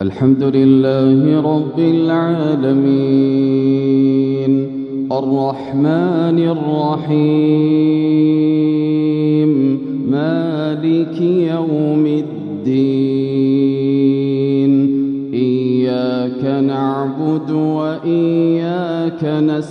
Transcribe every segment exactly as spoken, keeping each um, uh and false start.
الحمد لله رب العالمين الرحمن الرحيم مالك يوم الدين إياك نعبد وإياك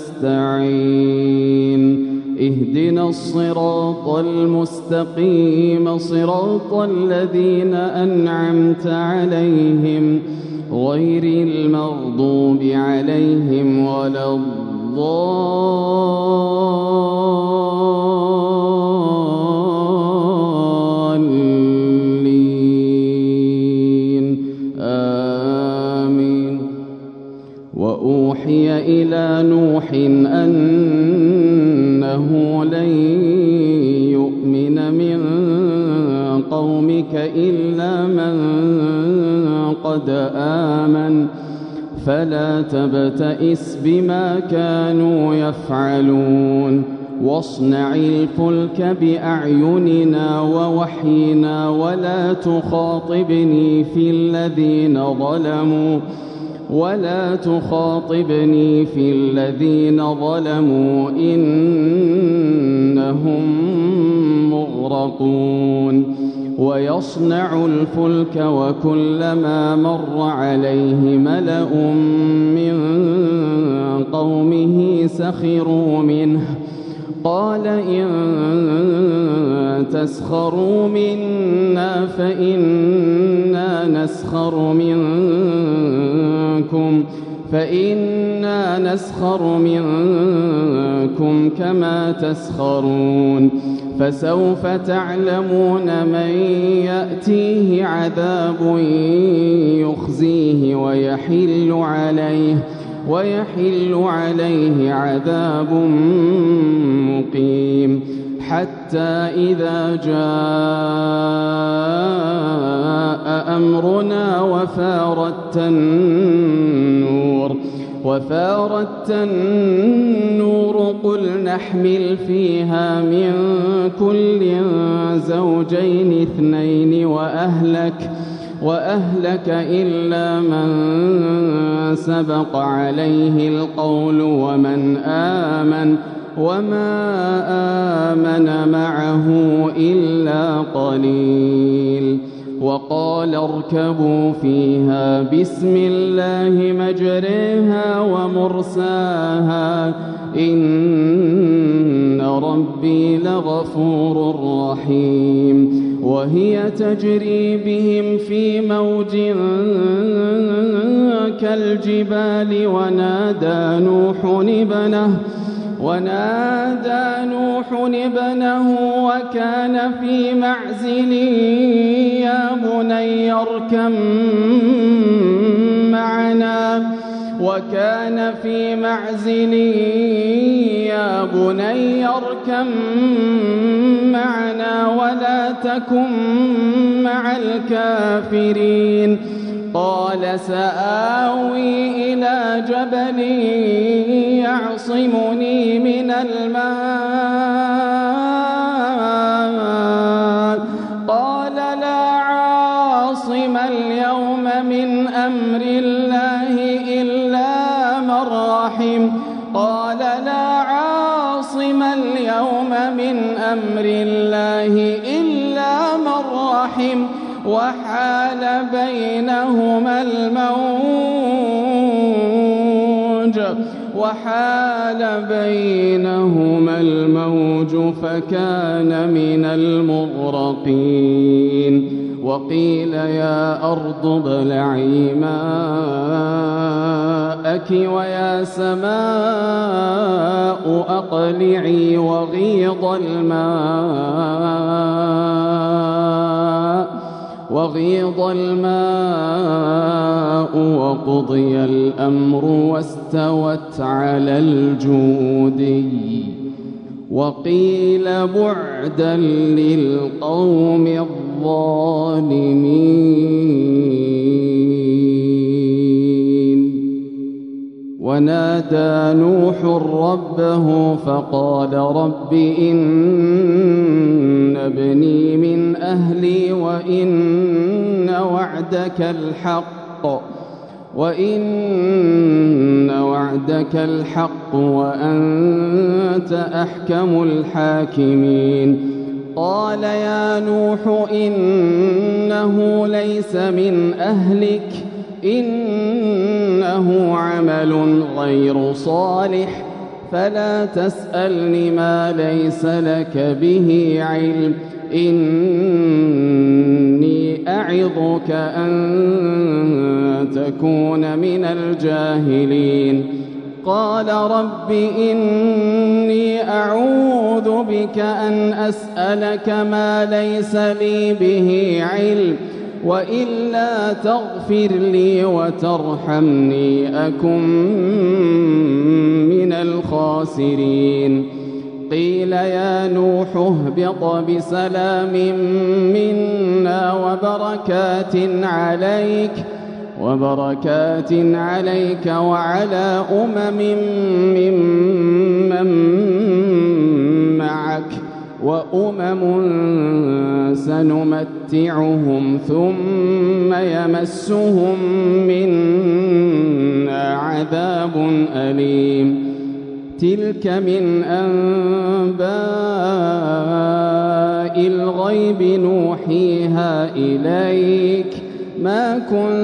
نستعين اهدنا الصراط المستقيم صراط الذين أنعمت عليهم غير المغضوب عليهم ولا الضالين آمين. وأوحي إلى نوح أنه لن يؤمن من قومك إلا من قد آمن فلا تبتئس بما كانوا يفعلون واصنع الفلك بأعيننا ووحينا ولا تخاطبني في الذين ظلموا ولا تخاطبني في الذين ظلموا إنهم مغرقون. ويصنع الفلك وكلما مر عليه ملأ من قومه سخروا منه قال إن تسخروا منا فإنا نسخر منكم فإنا نسخر منكم كما تسخرون فسوف تعلمون من يأتيه عذاب يخزيه ويحل عليه ويحل عليه عذاب مقيم حتى إذا جاء أمرنا وفارت النور وفارت النور قل نحمل فيها من كل زوجين اثنين وأهلك وأهلك إلا من سبق عليه القول ومن آمن وما آمن معه إلا قليل. وقال اركبوا فيها بسم الله مجريها ومرساها إن ربي لغفور رحيم. وهي تجري بهم في موج كالجبال ونادى نوح ابنه ونادى نوح ابنه وكان في معزل يا بني اركب معنا وكان في معزل يا بني اركب معنا ولا تكن مع الكافرين. قال سآوي إلى جبل يعصمني من الماء قال لا عاصم اليوم من أمر الله إلا من رحم قال لا عاصم اليوم من أمر الله إلا من رحم وحال بينهما الموج وحال بينهما الموج فكان من المغرقين. وقيل يا أرض ابلعي ماءك ويا سماء أقلعي وغيض الماء وغيض الماء وقضي الأمر واستوت على الجودي. وقيل بعدا للقوم الظالمين. ونادى نوح ربه فقال رب إن ابني من أهلي وإن وعدك الحق وإن وعدك الحق وأنت أحكم الحاكمين. قال يا نوح إنه ليس من أهلك إنه عمل غير صالح فلا تسألني ما ليس لك به علم إني أعظك أن تكون من الجاهلين. قال رب إني أعوذ بك أن أسألك ما ليس لي به علم وإلا تغفر لي وترحمني أكن من الخاسرين. قيل يا نوح اهبط بسلام منا وبركات عليك وبركات عليك وعلى أمم ممن معك وأمم سنمتعهم ثم يمسهم منا عذاب أليم. تلك من أنباء الغيب نوحيها إليك ما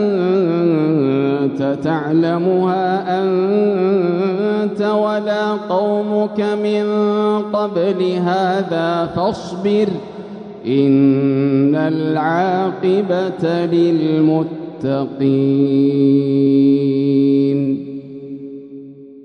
كنت تعلمها أنت ولا قومك من قبل هذا فاصبر إن العاقبة للمتقين.